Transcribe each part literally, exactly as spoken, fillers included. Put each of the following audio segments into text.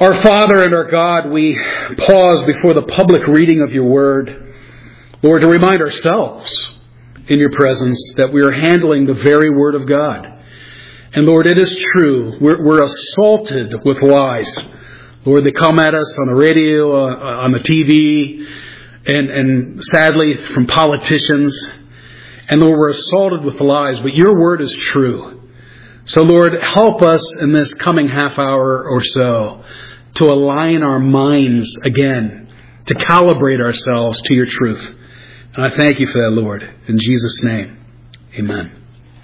Our Father and our God, we pause before the public reading of your word, Lord, to remind ourselves in your presence that we are handling the very word of God. And Lord, it is true, we're, we're assaulted with lies. Lord, they come at us on the radio, uh, on the T V, and, and sadly from politicians. And Lord, we're assaulted with lies, but your word is true. So Lord, help us in this coming half hour or so to align our minds again, to calibrate ourselves to your truth. And I thank you for that, Lord. In Jesus' name, amen.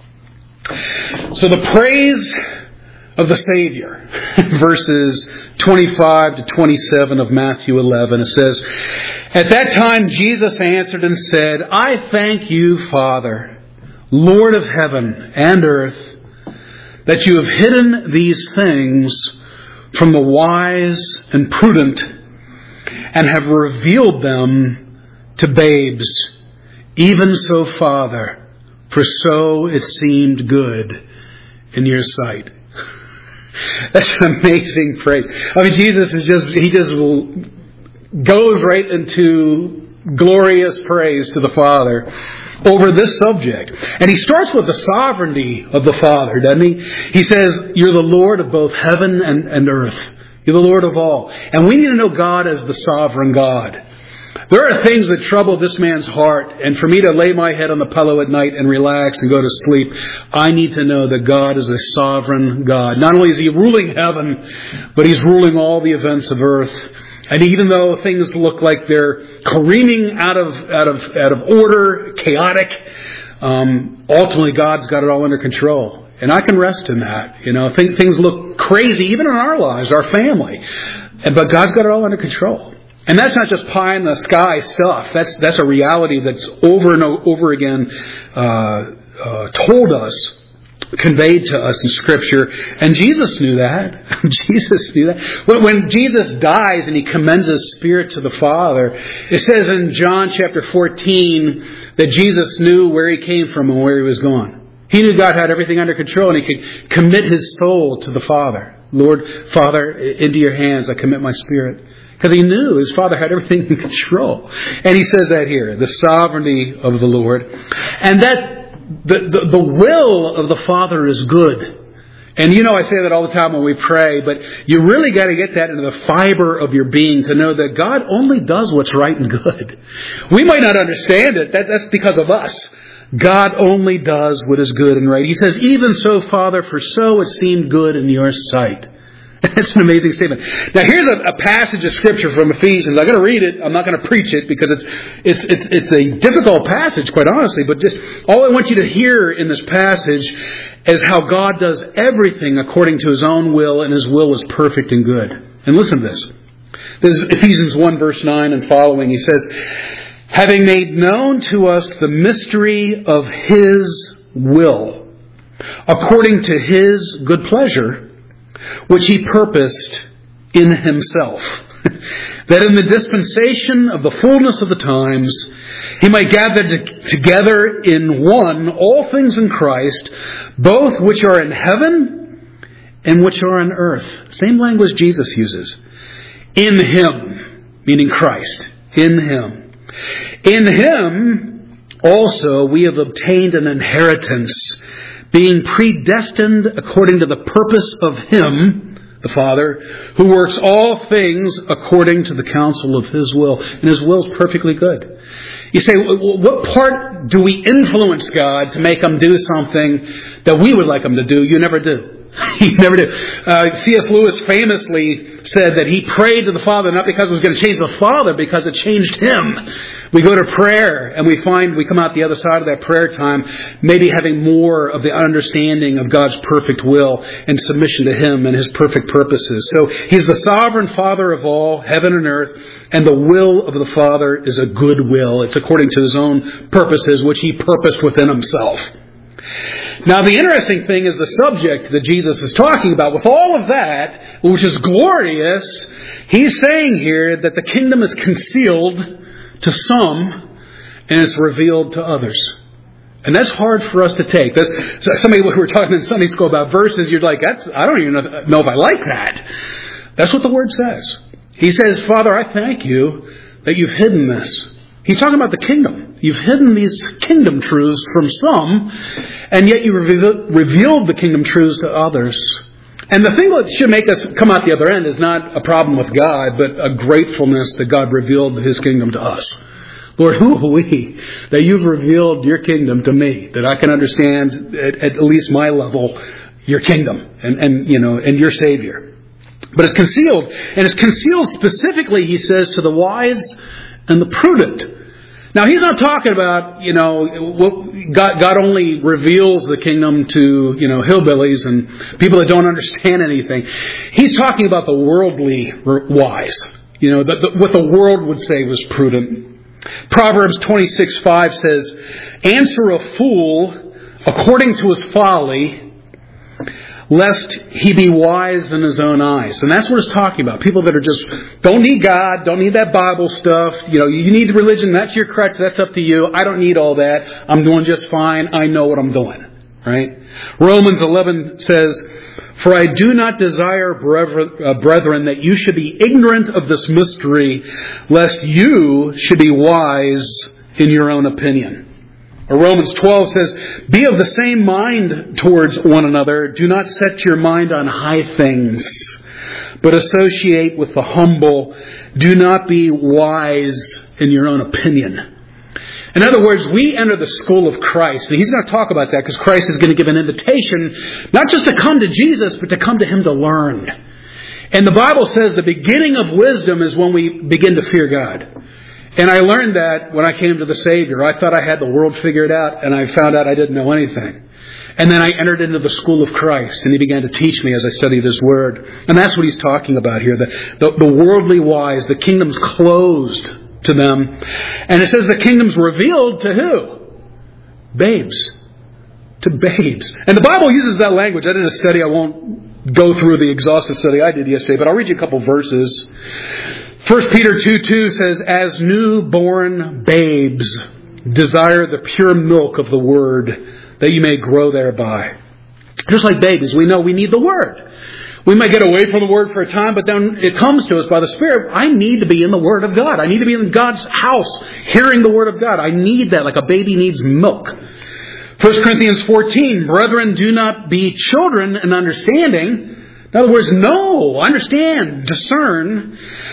So the praise of the Savior, verses twenty-five to twenty-seven of Matthew eleven, it says, "At that time Jesus answered and said, I thank you, Father, Lord of heaven and earth, that you have hidden these things from the wise and prudent and have revealed them to babes. Even so, Father, for so it seemed good in your sight." That's an amazing phrase. I mean, Jesus is just, he just goes right into glorious praise to the Father over this subject. And he starts with the sovereignty of the Father, doesn't he? He says, you're the Lord of both heaven and, and earth. You're the Lord of all. And we need to know God as the sovereign God. There are things that trouble this man's heart, and for me to lay my head on the pillow at night and relax and go to sleep, I need to know that God is a sovereign God. Not only is He ruling heaven, but He's ruling all the events of earth. And even though things look like they're careening out of out of out of order, chaotic, um, ultimately God's got it all under control, and I can rest in that. You know, think, things look crazy even in our lives, our family, but God's got it all under control. And that's not just pie in the sky stuff. That's that's a reality that's over and over again uh, uh, told us, conveyed to us in Scripture. And Jesus knew that. Jesus knew that. When, when Jesus dies and He commends His Spirit to the Father, it says in John chapter fourteen that Jesus knew where He came from and where He was going. He knew God had everything under control, and He could commit His soul to the Father. Lord, Father, into your hands I commit my spirit. Because He knew His Father had everything in control. And He says that here, the sovereignty of the Lord. And that the, the, the will of the Father is good. And you know, I say that all the time when we pray, but you really got to get that into the fiber of your being to know that God only does what's right and good. We might not understand it. That, that's because of us. God only does what is good and right. He says, even so, Father, for so it seemed good in your sight. That's an amazing statement. Now, here's a, a passage of Scripture from Ephesians. I'm going to read it. I'm not going to preach it because it's it's it's it's a difficult passage, quite honestly. But just all I want you to hear in this passage is how God does everything according to His own will, and His will is perfect and good. And listen to this. This is Ephesians one, verse nine and following. He says, having made known to us the mystery of His will, according to His good pleasure, which He purposed in Himself, that in the dispensation of the fullness of the times He might gather to, together in one all things in Christ, both which are in heaven and which are on earth. Same language Jesus uses. In Him, meaning Christ. In Him. In Him also we have obtained an inheritance, being predestined according to the purpose of Him, the Father, who works all things according to the counsel of His will. And His will is perfectly good. You say, what part do we influence God to make Him do something that we would like Him to do? You never do. You never do. Uh, C S Lewis famously said that he prayed to the Father not because it was going to change the Father, because it changed Him. We go to prayer and we find we come out the other side of that prayer time maybe having more of the understanding of God's perfect will and submission to Him and His perfect purposes. So He's the sovereign Father of all, heaven and earth, and the will of the Father is a good will. It's according to His own purposes, which He purposed within Himself. Now, the interesting thing is the subject that Jesus is talking about. With all of that, which is glorious, He's saying here that the kingdom is concealed to some and it's revealed to others. And that's hard for us to take. That's, somebody, we were talking in Sunday school about verses, you're like, that's, I don't even know, know if I like that. That's what the Word says. He says, Father, I thank you that you've hidden this. He's talking about the kingdom. You've hidden these kingdom truths from some, and yet you revealed the kingdom truths to others. And the thing that should make us come out the other end is not a problem with God, but a gratefulness that God revealed His kingdom to us. Lord, who are we that you've revealed your kingdom to me, that I can understand at, at least my level your kingdom and, and you know and your Savior. But it's concealed, and it's concealed specifically, he says, to the wise and the prudent. Now, he's not talking about, you know, God, God only reveals the kingdom to, you know, hillbillies and people that don't understand anything. He's talking about the worldly wise, you know, the, the, what the world would say was prudent. Proverbs twenty-six five says, answer a fool according to his folly, lest he be wise in his own eyes. And that's what it's talking about. People that are just, don't need God, don't need that Bible stuff. You know, you need religion, that's your crutch, that's up to you. I don't need all that. I'm doing just fine. I know what I'm doing. Right? Romans eleven says, for I do not desire, brethren, that you should be ignorant of this mystery, lest you should be wise in your own opinion. Or Romans twelve says, be of the same mind towards one another. Do not set your mind on high things, but associate with the humble. Do not be wise in your own opinion. In other words, we enter the school of Christ. And he's going to talk about that because Christ is going to give an invitation, not just to come to Jesus, but to come to Him to learn. And the Bible says the beginning of wisdom is when we begin to fear God. And I learned that when I came to the Savior. I thought I had the world figured out, and I found out I didn't know anything. And then I entered into the school of Christ, and He began to teach me as I studied His Word. And that's what he's talking about here. The, the, the worldly wise, the kingdom's closed to them. And it says the kingdom's revealed to who? Babes. To babes. And the Bible uses that language. I did a study. I won't go through the exhaustive study I did yesterday, but I'll read you a couple verses. First Peter two two says, as newborn babes, desire the pure milk of the Word, that you may grow thereby. Just like babies, we know we need the Word. We might get away from the Word for a time, but then it comes to us by the Spirit. I need to be in the Word of God. I need to be in God's house, hearing the Word of God. I need that like a baby needs milk. First Corinthians fourteen, brethren, do not be children in understanding. In other words, know, understand, discern.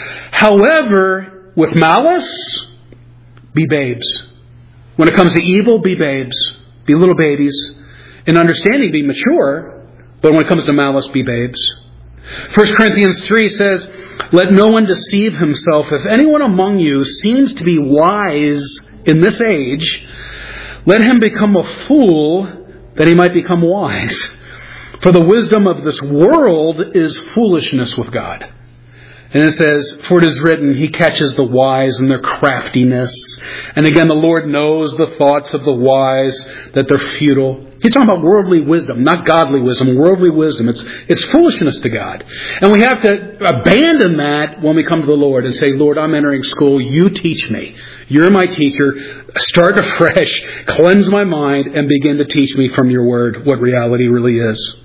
However, with malice, be babes. When it comes to evil, be babes. Be little babies. In understanding, be mature. But when it comes to malice, be babes. First Corinthians three says, let no one deceive himself. If anyone among you seems to be wise in this age, let him become a fool that he might become wise. For the wisdom of this world is foolishness with God. And it says, for it is written, He catches the wise in their craftiness. And again, the Lord knows the thoughts of the wise, that they're futile. He's talking about worldly wisdom, not godly wisdom, worldly wisdom. It's, it's foolishness to God. And we have to abandon that when we come to the Lord and say, Lord, I'm entering school. You teach me. You're my teacher. Start afresh, cleanse my mind, and begin to teach me from your Word what reality really is.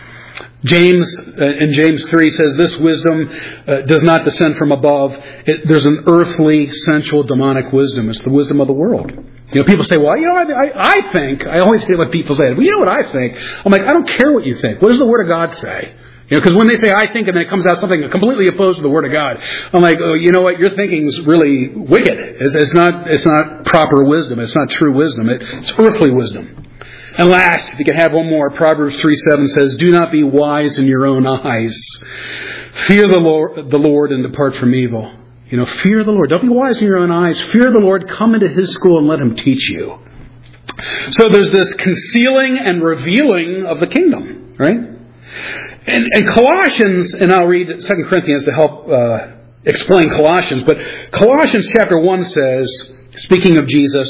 James, uh, in James three says, this wisdom uh, does not descend from above. It, there's an earthly, sensual, demonic wisdom. It's the wisdom of the world. You know, people say, well, you know, I, I, I think, I always hear what people say, well, you know what I think? I'm like, I don't care what you think. What does the Word of God say? You know, because when they say I think and then it comes out something completely opposed to the Word of God, I'm like, oh, you know what? Your thinking's really wicked. It's, it's not, it's not proper wisdom. It's not true wisdom. It, it's earthly wisdom. And last, if you can have one more, Proverbs three seven says, do not be wise in your own eyes. Fear the Lord, the Lord and depart from evil. You know, fear the Lord. Don't be wise in your own eyes. Fear the Lord. Come into His school and let Him teach you. So there's this concealing and revealing of the kingdom, right? And, and Colossians, and I'll read Second Corinthians to help uh, explain Colossians, but Colossians chapter one says, speaking of Jesus,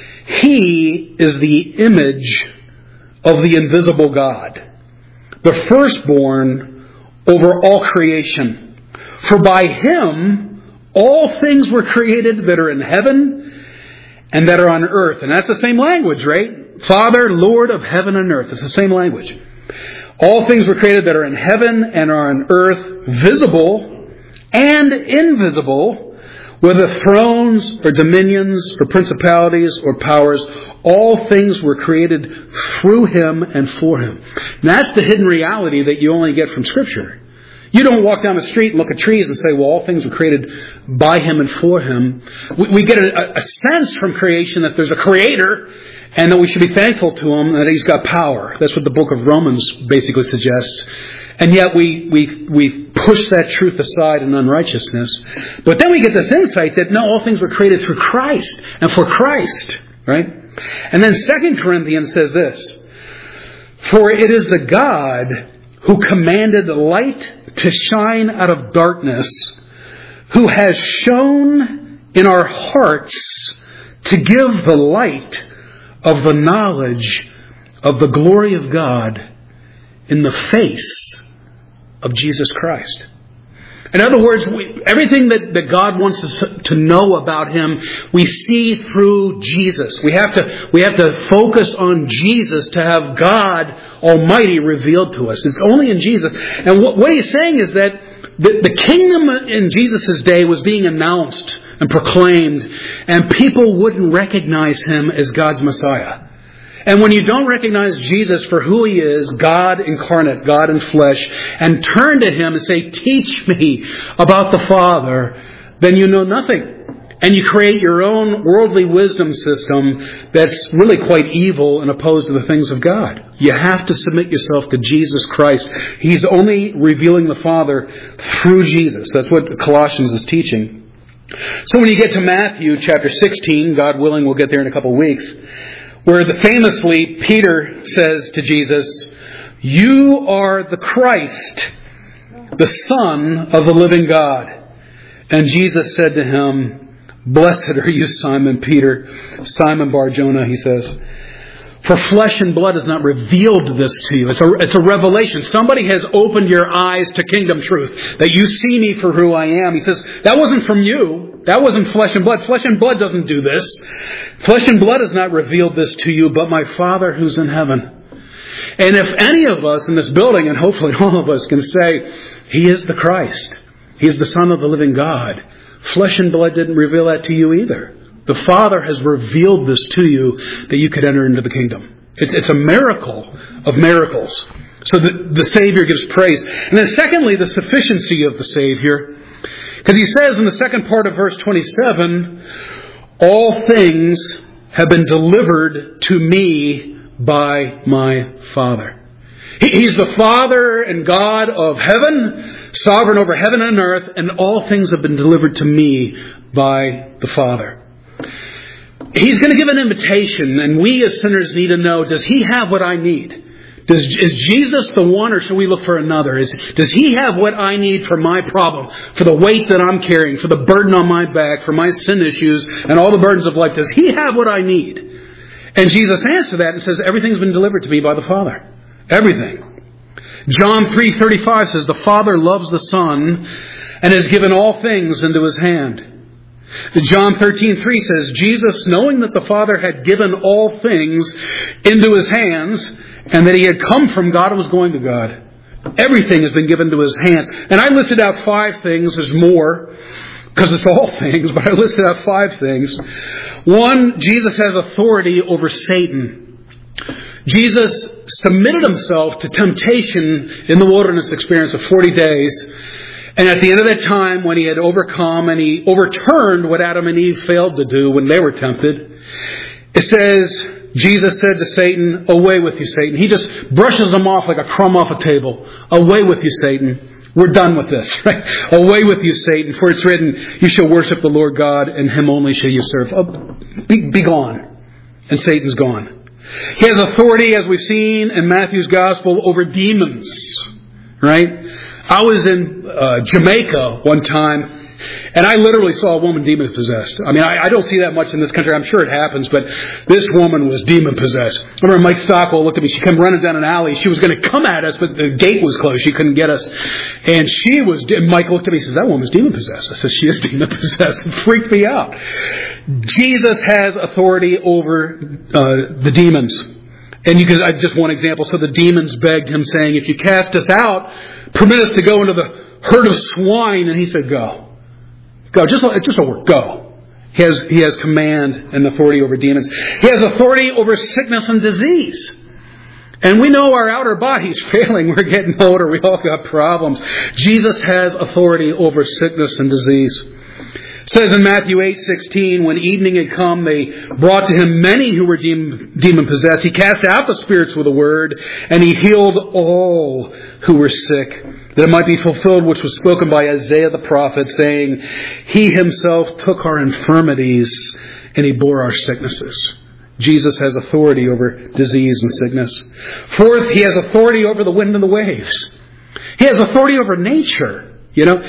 He is the image of the invisible God, the firstborn over all creation. For by Him all things were created that are in heaven and that are on earth. And that's the same language, right? Father, Lord of heaven and earth. It's the same language. All things were created that are in heaven and are on earth, visible and invisible, whether thrones or dominions or principalities or powers. All things were created through Him and for Him. And that's the hidden reality that you only get from Scripture. You don't walk down the street and look at trees and say, well, all things were created by Him and for Him. We, we get a, a sense from creation that there's a Creator and that we should be thankful to Him and that He's got power. That's what the book of Romans basically suggests. And yet we, we, we push that truth aside in unrighteousness. But then we get this insight that no, all things were created through Christ and for Christ. Right? And then Second Corinthians says this, for it is the God who commanded the light to shine out of darkness, who has shone in our hearts to give the light of the knowledge of the glory of God in the face of Jesus Christ. In other words, we, everything that, that God wants us to, to know about Him, we see through Jesus. We have to we have to focus on Jesus to have God Almighty revealed to us. It's only in Jesus. And what, what he's saying is that the, the kingdom in Jesus' day was being announced and proclaimed, and people wouldn't recognize Him as God's Messiah. And when you don't recognize Jesus for who He is, God incarnate, God in flesh, and turn to Him and say, teach me about the Father, then you know nothing. And you create your own worldly wisdom system that's really quite evil and opposed to the things of God. You have to submit yourself to Jesus Christ. He's only revealing the Father through Jesus. That's what Colossians is teaching. So when you get to Matthew chapter sixteen, God willing, we'll get there in a couple of weeks, where the famously Peter says to Jesus, you are the Christ, the Son of the living God. And Jesus said to him, blessed are you, Simon Peter, Simon Bar-Jonah, he says, for flesh and blood has not revealed this to you. It's a, it's a revelation. Somebody has opened your eyes to kingdom truth, that you see me for who I am. He says, that wasn't from you. That wasn't flesh and blood. Flesh and blood doesn't do this. Flesh and blood has not revealed this to you, but my Father who's in heaven. And if any of us in this building, and hopefully all of us, can say, He is the Christ, He is the Son of the living God, flesh and blood didn't reveal that to you either. The Father has revealed this to you that you could enter into the kingdom. It's, it's a miracle of miracles. So the, the Savior gives praise. And then secondly, the sufficiency of the Savior. Because he says in the second part of verse twenty-seven, all things have been delivered to me by my Father. He, he's the Father and God of heaven, sovereign over heaven and earth, and all things have been delivered to me by the Father. He's going to give an invitation, and we as sinners need to know, does He have what I need? Does, is Jesus the one, or should we look for another? Is, does He have what I need for my problem, for the weight that I'm carrying, for the burden on my back, for my sin issues, and all the burdens of life? Does He have what I need? And Jesus answers that and says, everything's been delivered to me by the Father. Everything. John three thirty-five says, the Father loves the Son and has given all things into His hand. John thirteen three says, Jesus, knowing that the Father had given all things into His hands, and that He had come from God and was going to God. Everything has been given to His hands. And I listed out five things. There's more, because it's all things, but I listed out five things. One, Jesus has authority over Satan. Jesus submitted Himself to temptation in the wilderness experience of forty days. And at the end of that time, when He had overcome and He overturned what Adam and Eve failed to do when they were tempted, it says, Jesus said to Satan, away with you, Satan. He just brushes them off like a crumb off a table. Away with you, Satan. We're done with this. Right? Away with you, Satan. For it's written, you shall worship the Lord God, and Him only shall you serve. Oh, be, be gone. And Satan's gone. He has authority, as we've seen in Matthew's Gospel, over demons. Right? I was in uh, Jamaica one time, and I literally saw a woman demon-possessed. I mean, I, I don't see that much in this country. I'm sure it happens, but this woman was demon-possessed. I remember Mike Stockwell looked at me. She came running down an alley. She was going to come at us, but the gate was closed. She couldn't get us. And she was, and Mike looked at me and said, that woman's demon-possessed. I said, she is demon-possessed. It freaked me out. Jesus has authority over uh, the demons. And you can, I just one example. So the demons begged him, saying, if you cast us out, permit us to go into the herd of swine. And he said, go. Go. Just, just a word. Go. He has, he has command and authority over demons. He has authority over sickness and disease. And we know our outer body's failing. We're getting older. We all got problems. Jesus has authority over sickness and disease. It says in Matthew eight sixteen, when evening had come, they brought to him many who were demon-possessed. He cast out the spirits with a word, and he healed all who were sick, that it might be fulfilled which was spoken by Isaiah the prophet, saying, he himself took our infirmities, and he bore our sicknesses. Jesus has authority over disease and sickness. Fourth, he has authority over the wind and the waves. He has authority over nature. You know,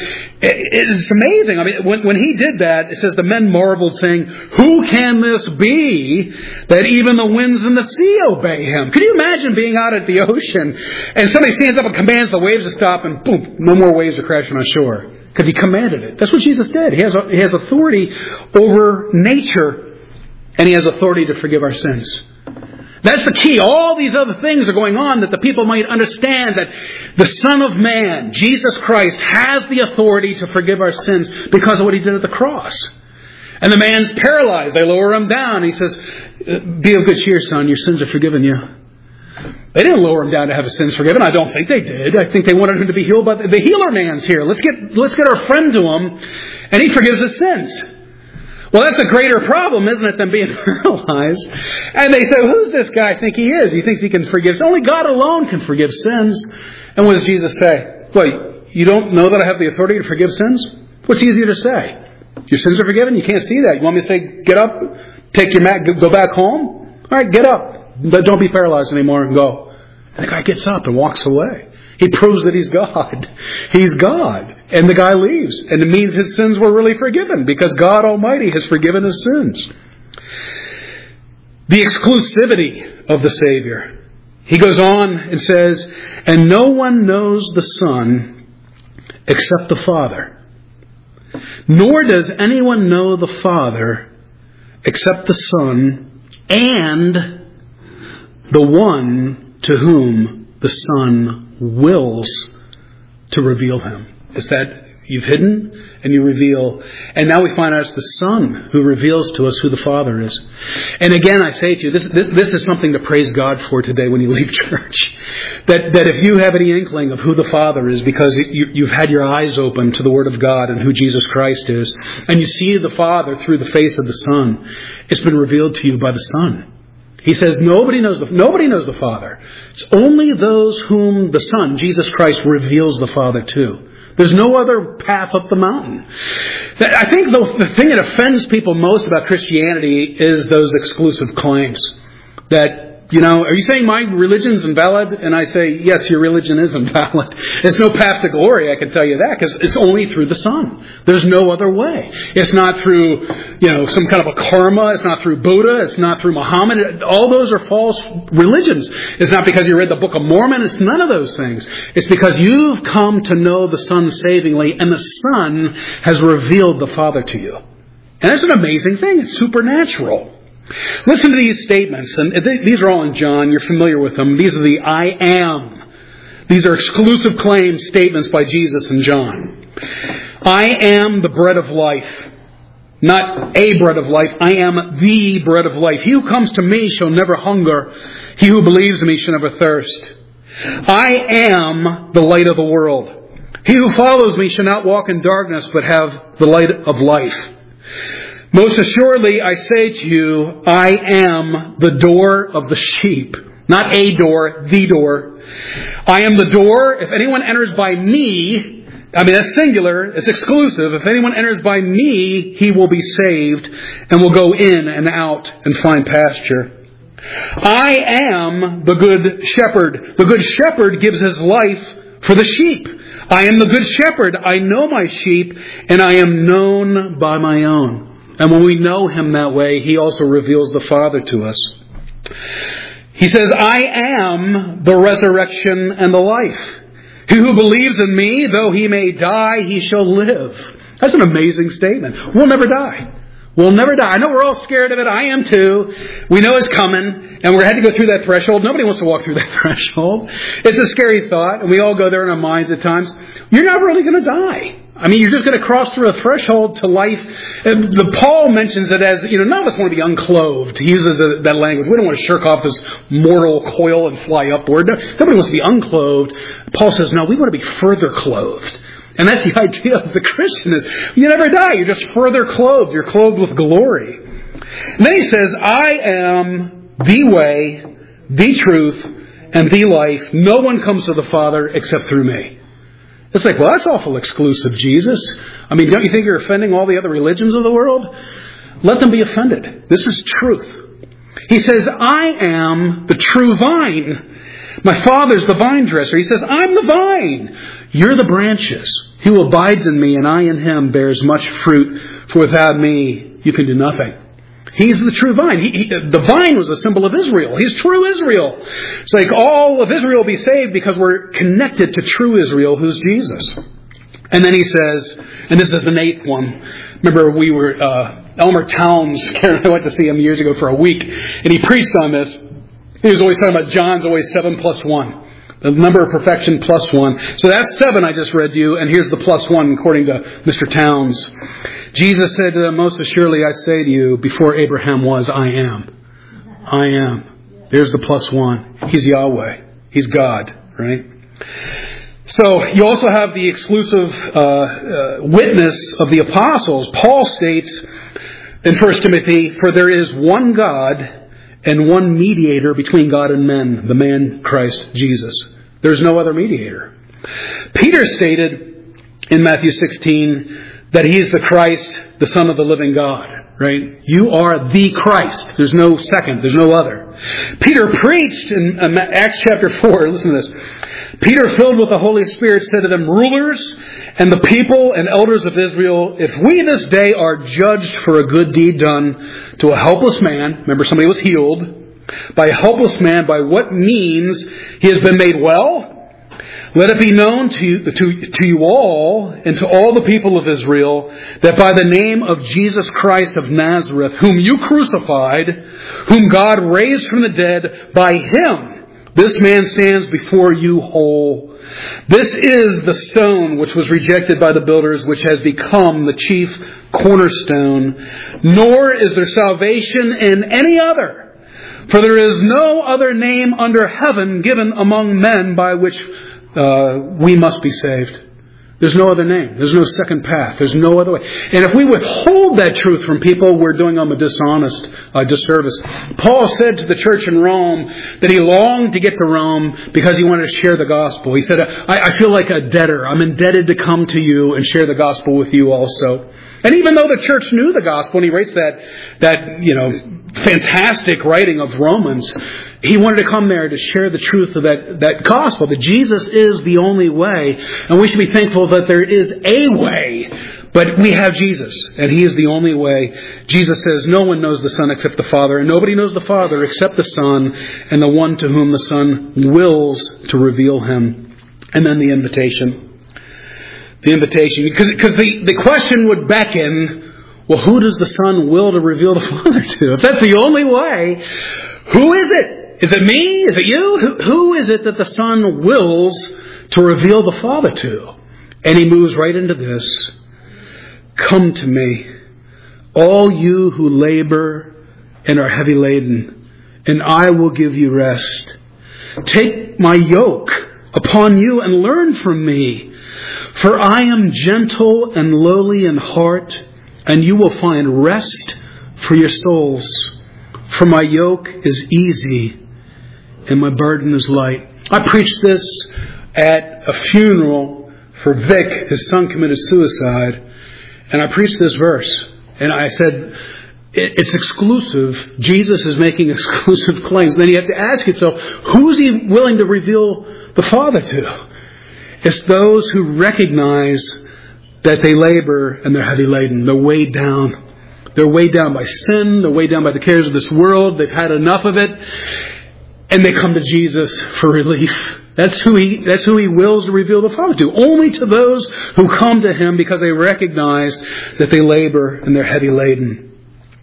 it's amazing. I mean, when, when he did that, it says the men marveled, saying, who can this be that even the winds and the sea obey him? Can you imagine being out at the ocean and somebody stands up and commands the waves to stop, and boom, no more waves are crashing on shore because he commanded it? That's what Jesus did. He has, he has authority over nature, and he has authority to forgive our sins. That's the key. All these other things are going on that the people might understand that the Son of Man, Jesus Christ, has the authority to forgive our sins because of what he did at the cross. And the man's paralyzed. They lower him down. He says, be of good cheer, son. Your sins are forgiven you. They didn't lower him down to have his sins forgiven. I don't think they did. I think they wanted him to be healed. But the healer man's here. Let's get, let's get our friend to him, and he forgives his sins. Well, that's a greater problem, isn't it, than being paralyzed? And they say, well, who's this guy think he is? He thinks he can forgive. Only God alone can forgive sins. And what does Jesus say? Well, you don't know that I have the authority to forgive sins? What's easier to say? Your sins are forgiven? You can't see that. You want me to say, get up, take your mat, go back home? All right, get up. But don't be paralyzed anymore and go. And the guy gets up and walks away. He proves that he's God. He's God. And the guy leaves. And it means his sins were really forgiven because God Almighty has forgiven his sins. The exclusivity of the Savior. He goes on and says, and no one knows the Son except the Father. Nor does anyone know the Father except the Son and the one to whom the Son wills to reveal him. Is that you've hidden and you reveal. And now we find out it's the Son who reveals to us who the Father is. And again, I say to you, this, this, this is something to praise God for today when you leave church. That, that if you have any inkling of who the Father is, because you, you've had your eyes open to the Word of God and who Jesus Christ is, and you see the Father through the face of the Son, it's been revealed to you by the Son. He says nobody knows the, nobody knows the Father. It's only those whom the Son, Jesus Christ, reveals the Father to. There's no other path up the mountain. I think the, the thing that offends people most about Christianity is those exclusive claims. That, you know, are you saying my religion's invalid? And I say, yes, your religion is invalid. There's no path to glory, I can tell you that, because it's only through the Son. There's no other way. It's not through, you know, some kind of a karma. It's not through Buddha. It's not through Muhammad. All those are false religions. It's not because you read the Book of Mormon. It's none of those things. It's because you've come to know the Son savingly, and the Son has revealed the Father to you. And that's an amazing thing. It's supernatural. Listen to these statements, and these are all in John. You're familiar with them. These are the I am. These are exclusive claim statements by Jesus in John. I am the bread of life. Not a bread of life. I am the bread of life. He who comes to me shall never hunger. He who believes in me shall never thirst. I am the light of the world. He who follows me shall not walk in darkness, but have the light of life. Most assuredly, I say to you, I am the door of the sheep. Not a door, the door. I am the door. If anyone enters by me, I mean, that's singular, it's exclusive. If anyone enters by me, he will be saved and will go in and out and find pasture. I am the good shepherd. The good shepherd gives his life for the sheep. I am the good shepherd. I know my sheep, and I am known by my own. And when we know him that way, he also reveals the Father to us. He says, I am the resurrection and the life. He who believes in me, though he may die, he shall live. That's an amazing statement. We'll never die. We'll never die. I know we're all scared of it. I am too. We know it's coming, and we're had to go through that threshold. Nobody wants to walk through that threshold. It's a scary thought, and we all go there in our minds at times. You're not really going to die. I mean, you're just going to cross through a threshold to life. And the Paul mentions it as, you know, none of us want to be unclothed. He uses a, that language. We don't want to shirk off this mortal coil and fly upward. Nobody wants to be unclothed. Paul says, no, we want to be further clothed. And that's the idea of the Christian is you never die. You're just further clothed. You're clothed with glory. And then he says, I am the way, the truth, and the life. No one comes to the Father except through me. It's like, well, that's awful exclusive, Jesus. I mean, don't you think you're offending all the other religions of the world? Let them be offended. This is truth. He says, I am the true vine. My Father's the vine dresser. He says, I'm the vine. You're the branches. He who abides in me and I in him bears much fruit, for without me you can do nothing. He's the true vine. He, he, the vine was a symbol of Israel. He's true Israel. It's like all of Israel will be saved because we're connected to true Israel, who's Jesus. And then he says, and this is the eighth one. Remember, we were, uh, Elmer Towns, Karen and I went to see him years ago for a week, and he preached on this. He was always talking about John's always seven plus one. The number of perfection plus one. So that's seven I just read to you, and here's the plus one according to Mister Towns. Jesus said to them, most assuredly I say to you, before Abraham was, I am. I am. There's the plus one. He's Yahweh. He's God, right? So you also have the exclusive uh, uh, witness of the apostles. Paul states in First Timothy, for there is one God and one mediator between God and men, the man Christ Jesus. There's no other mediator. Peter stated in Matthew sixteen that he's the Christ, the Son of the living God. Right? You are the Christ. There's no second. There's no other. Peter preached in Acts chapter four. Listen to this. Peter, filled with the Holy Spirit, said to them, rulers and the people and elders of Israel, if we this day are judged for a good deed done to a helpless man, remember somebody was healed, by a helpless man, by what means he has been made well, let it be known to you, to, to you all and to all the people of Israel that by the name of Jesus Christ of Nazareth, whom you crucified, whom God raised from the dead, by him this man stands before you whole. This is the stone which was rejected by the builders, which has become the chief cornerstone. Nor is there salvation in any other, for there is no other name under heaven given among men by which uh, we must be saved. There's no other name. There's no second path. There's no other way. And if we withhold that truth from people, we're doing them a dishonest uh, disservice. Paul said to the church in Rome that he longed to get to Rome because he wanted to share the gospel. He said, I, I feel like a debtor. I'm indebted to come to you and share the gospel with you also. And even though the church knew the gospel, and he writes that, that, you know, fantastic writing of Romans, he wanted to come there to share the truth of that, that gospel, that Jesus is the only way. And we should be thankful that there is a way, but we have Jesus, and he is the only way. Jesus says, no one knows the Son except the Father, and nobody knows the Father except the Son, and the one to whom the Son wills to reveal him. And then the invitation. The invitation, because because the, the question would beckon, well, who does the Son will to reveal the Father to? If that's the only way, who is it? Is it me? Is it you? Who, who is it that the Son wills to reveal the Father to? And he moves right into this. Come to me, all you who labor and are heavy laden, and I will give you rest. Take my yoke upon you and learn from me. For I am gentle and lowly in heart, and you will find rest for your souls. For my yoke is easy, and my burden is light. I preached this at a funeral for Vic. His son committed suicide. And I preached this verse. And I said, it's exclusive. Jesus is making exclusive claims. Then you have to ask yourself, who is he willing to reveal the Father to? It's those who recognize that they labor and they're heavy laden. They're weighed down. They're weighed down by sin. They're weighed down by the cares of this world. They've had enough of it. And they come to Jesus for relief. That's who he, that's who he wills to reveal the Father to. Only to those who come to him because they recognize that they labor and they're heavy laden.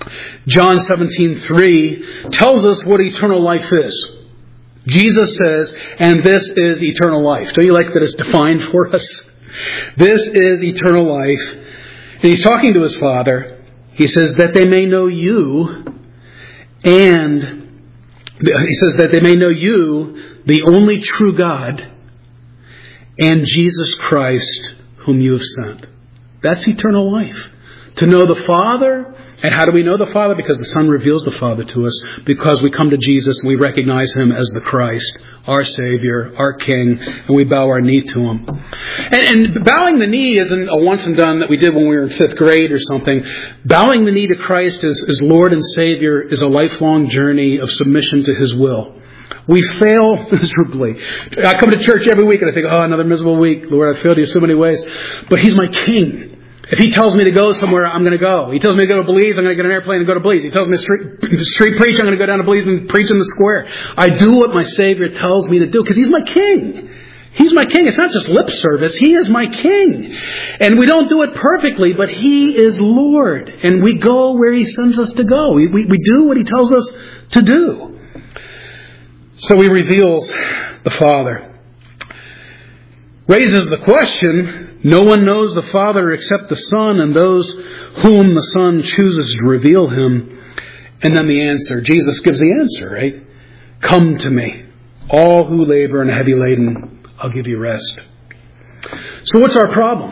John seventeen three tells us what eternal life is. Jesus says, and this is eternal life. Don't you like that it's defined for us? This is eternal life. And he's talking to his Father. He says that they may know you, and he says that they may know you, the only true God, and Jesus Christ, whom you have sent. That's eternal life. To know the Father. And how do we know the Father? Because the Son reveals the Father to us. Because we come to Jesus and we recognize Him as the Christ, our Savior, our King, and we bow our knee to Him. And, and bowing the knee isn't a once and done that we did when we were in fifth grade or something. Bowing the knee to Christ as, as Lord and Savior is a lifelong journey of submission to His will. We fail miserably. I come to church every week and I think, oh, another miserable week. Lord, I failed you so many ways. But He's my King. If He tells me to go somewhere, I'm going to go. He tells me to go to Belize, I'm going to get an airplane and go to Belize. He tells me to street, street preach, I'm going to go down to Belize and preach in the square. I do what my Savior tells me to do because He's my King. He's my King. It's not just lip service. He is my King. And we don't do it perfectly, but He is Lord. And we go where He sends us to go. We, we, we do what He tells us to do. So He reveals the Father. Raises the question, no one knows the Father except the Son and those whom the Son chooses to reveal Him. And then the answer. Jesus gives the answer, right? Come to me, all who labor and are heavy laden, I'll give you rest. So what's our problem?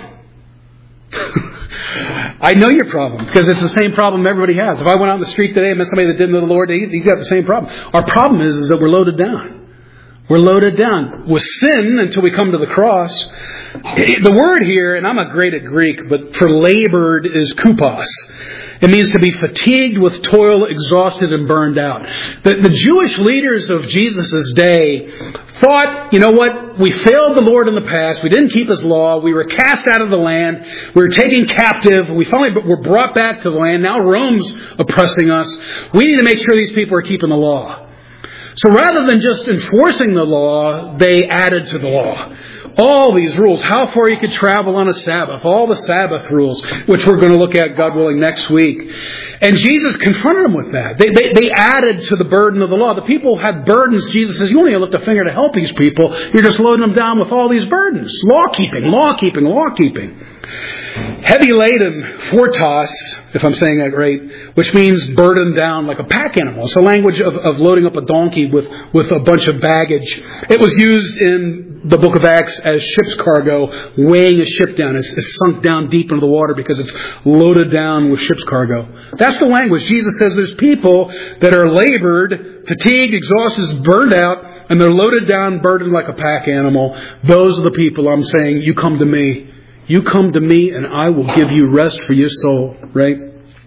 I know your problem, because it's the same problem everybody has. If I went out in the street today and met somebody that didn't know the Lord, he's got the same problem. Our problem is, is that we're loaded down. We're loaded down with sin until we come to the cross. The word here, and I'm not great at Greek, but for labored is kupos. It means to be fatigued with toil, exhausted, and burned out. The, the Jewish leaders of Jesus' day thought, you know what, we failed the Lord in the past. We didn't keep His law. We were cast out of the land. We were taken captive. We finally were brought back to the land. Now Rome's oppressing us. We need to make sure these people are keeping the law. So rather than just enforcing the law, they added to the law. All these rules, how far you could travel on a Sabbath, all the Sabbath rules, which we're going to look at, God willing, next week. And Jesus confronted them with that. They, they, they added to the burden of the law. The people had burdens. Jesus says, you only lift a finger to help these people. You're just loading them down with all these burdens. Law-keeping, law-keeping, law-keeping. Heavy laden, fortos, if I'm saying that right, which means burdened down like a pack animal. It's a language of, of loading up a donkey with, with a bunch of baggage. It was used in the book of Acts as ship's cargo, weighing a ship down. It's, it's sunk down deep into the water because it's loaded down with ship's cargo. That's the language. Jesus says there's people that are labored, fatigued, exhausted, burned out, and they're loaded down, burdened like a pack animal. Those are the people I'm saying, you come to me. You come to me and I will give you rest for your soul, right?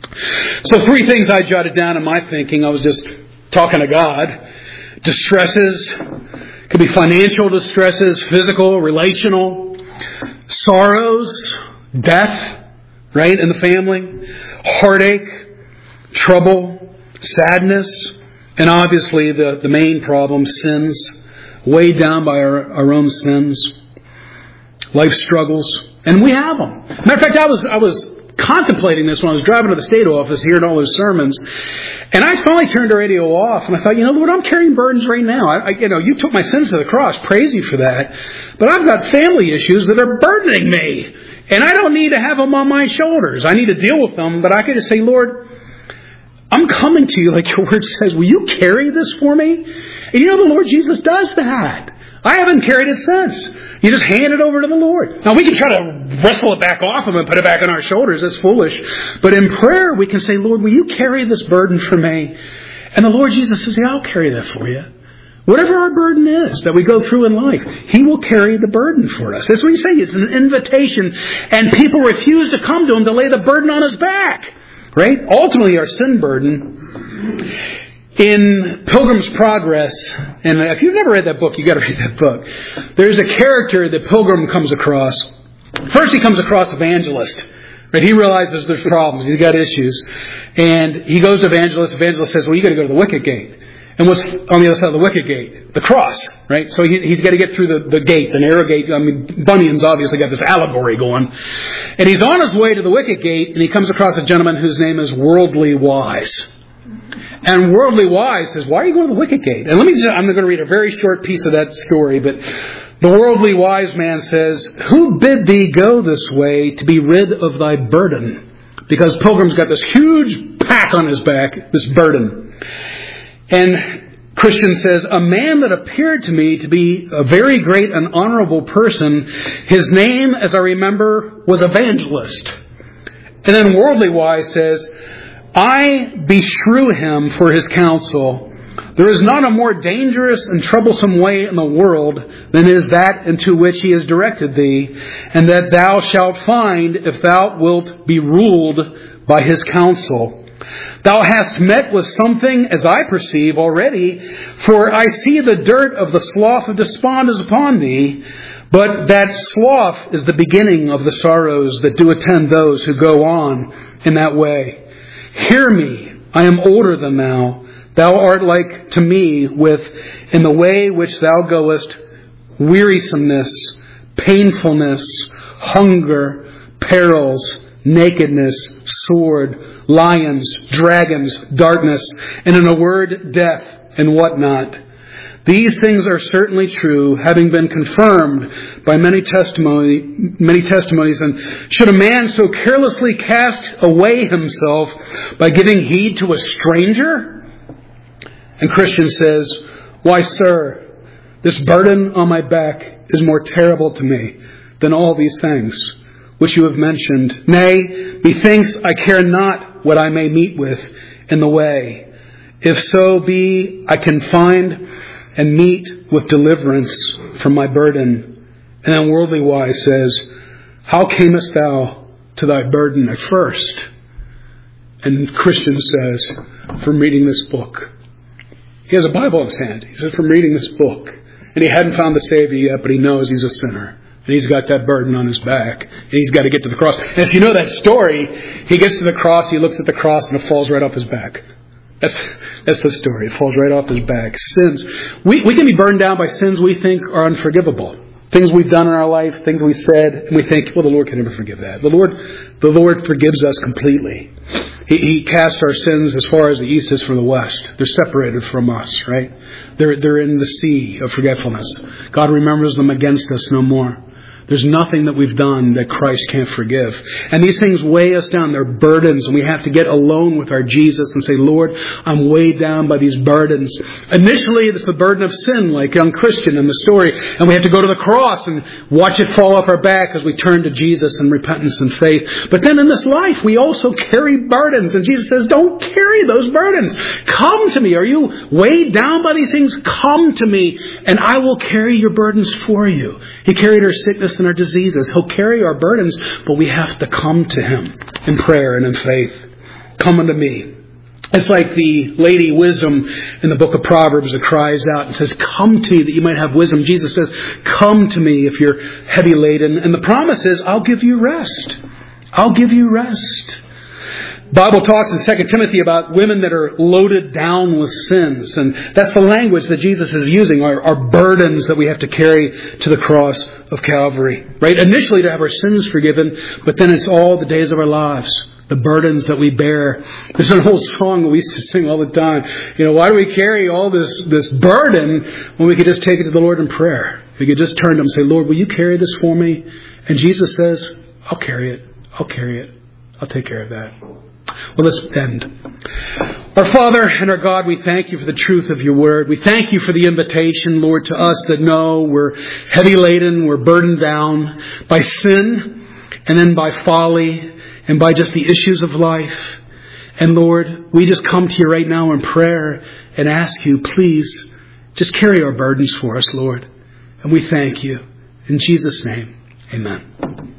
So three things I jotted down in my thinking. I was just talking to God. Distresses. Could be financial distresses, physical, relational. Sorrows, death, right, in the family. Heartache, trouble, sadness. And obviously the, the main problem, sins. Weighed down by our, our own sins. Life struggles. And we have them. Matter of fact, I was I was contemplating this when I was driving to the state office, hearing all those sermons, and I finally turned the radio off, and I thought, you know, Lord, I'm carrying burdens right now. I, I, you know, you took my sins to the cross. Praise you for that. But I've got family issues that are burdening me, and I don't need to have them on my shoulders. I need to deal with them, but I could just say, Lord, I'm coming to you like your word says. Will you carry this for me? And you know, the Lord Jesus does that. I haven't carried it since. You just hand it over to the Lord. Now, we can try to wrestle it back off Him and put it back on our shoulders. That's foolish. But in prayer, we can say, Lord, will you carry this burden for me? And the Lord Jesus says, yeah, I'll carry that for you. Whatever our burden is that we go through in life, He will carry the burden for us. That's what He's saying. It's an invitation. And people refuse to come to Him to lay the burden on His back. Right? Ultimately, our sin burden. In Pilgrim's Progress, and if you've never read that book, you've got to read that book. There's a character that Pilgrim comes across. First, he comes across Evangelist. Right? He realizes there's problems. He's got issues. And he goes to Evangelist. Evangelist says, well, you got to go to the wicket gate. And what's on the other side of the wicket gate? The cross, right? So he, he's got to get through the, the gate, the narrow gate. I mean, Bunyan's obviously got this allegory going. And he's on his way to the wicket gate, and he comes across a gentleman whose name is Worldly Wise. And Worldly Wise says, why are you going to the wicket gate? And let me just, I'm going to read a very short piece of that story, but the Worldly Wise man says, who bid thee go this way to be rid of thy burden? Because Pilgrim's got this huge pack on his back, this burden. And Christian says, a man that appeared to me to be a very great and honorable person, his name, as I remember, was Evangelist. And then Worldly Wise says, I beshrew him for his counsel. There is not a more dangerous and troublesome way in the world than is that into which he has directed thee, and that thou shalt find if thou wilt be ruled by his counsel. Thou hast met with something, as I perceive already, for I see the dirt of the slough of despond is upon thee, but that slough is the beginning of the sorrows that do attend those who go on in that way. Hear me, I am older than thou. Thou art like to me with, in the way which thou goest, wearisomeness, painfulness, hunger, perils, nakedness, sword, lions, dragons, darkness, and in a word, death, and what not. These things are certainly true, having been confirmed by many testimony, many testimonies. And should a man so carelessly cast away himself by giving heed to a stranger? And Christian says, why, sir, this burden on my back is more terrible to me than all these things which you have mentioned. Nay, methinks I care not what I may meet with in the way. If so be I can find and meet with deliverance from my burden. And then Worldly Wise says, how camest thou to thy burden at first? And Christian says, from reading this book. He has a Bible in his hand. He said, from reading this book. And he hadn't found the Savior yet, but he knows he's a sinner. And he's got that burden on his back. And he's got to get to the cross. And if you know that story, he gets to the cross, he looks at the cross, and it falls right off his back. That's that's the story. It falls right off his back. Sins. We, we can be burned down by sins we think are unforgivable. Things we've done in our life, things we said, and we think, well, the Lord can never forgive that. The Lord, the Lord forgives us completely. He, he casts our sins as far as the east is from the west. They're separated from us, right? They're, they're in the sea of forgetfulness. God remembers them against us no more. There's nothing that we've done that Christ can't forgive. And these things weigh us down. They're burdens. And we have to get alone with our Jesus and say, Lord, I'm weighed down by these burdens. Initially, it's the burden of sin, like young Christian in the story. And we have to go to the cross and watch it fall off our back as we turn to Jesus in repentance and faith. But then in this life, we also carry burdens. And Jesus says, don't carry those burdens. Come to me. Are you weighed down by these things? Come to me, and I will carry your burdens for you. He carried our sickness and our diseases. He'll carry our burdens, but we have to come to Him in prayer and in faith. Come unto me. It's like the Lady Wisdom in the book of Proverbs that cries out and says, come to me that you might have wisdom. Jesus says, come to me if you're heavy laden. And the promise is, I'll give you rest. I'll give you rest. Bible talks in Second Timothy about women that are loaded down with sins. And that's the language that Jesus is using, our, our burdens that we have to carry to the cross of Calvary. Right? Initially to have our sins forgiven, but then it's all the days of our lives. The burdens that we bear. There's an old song that we used to sing all the time. You know, why do we carry all this, this burden when we could just take it to the Lord in prayer? We could just turn to Him and say, Lord, will you carry this for me? And Jesus says, I'll carry it. I'll carry it. I'll take care of that. Well, let's end. Our Father and our God, we thank you for the truth of your word. We thank you for the invitation, Lord, to us that know we're heavy laden, we're burdened down by sin and then by folly and by just the issues of life. And Lord, we just come to you right now in prayer and ask you, please, just carry our burdens for us, Lord. And we thank you. In Jesus' name, amen.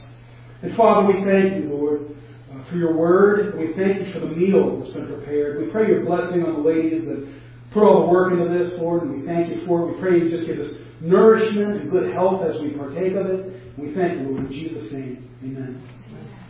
And Father, we thank you, Lord, for your word. We thank you for the meal that's been prepared. We pray your blessing on the ladies that put all the work into this, Lord, and we thank you for it. We pray you just give us nourishment and good health as we partake of it. And we thank you, Lord, in Jesus' name. Amen.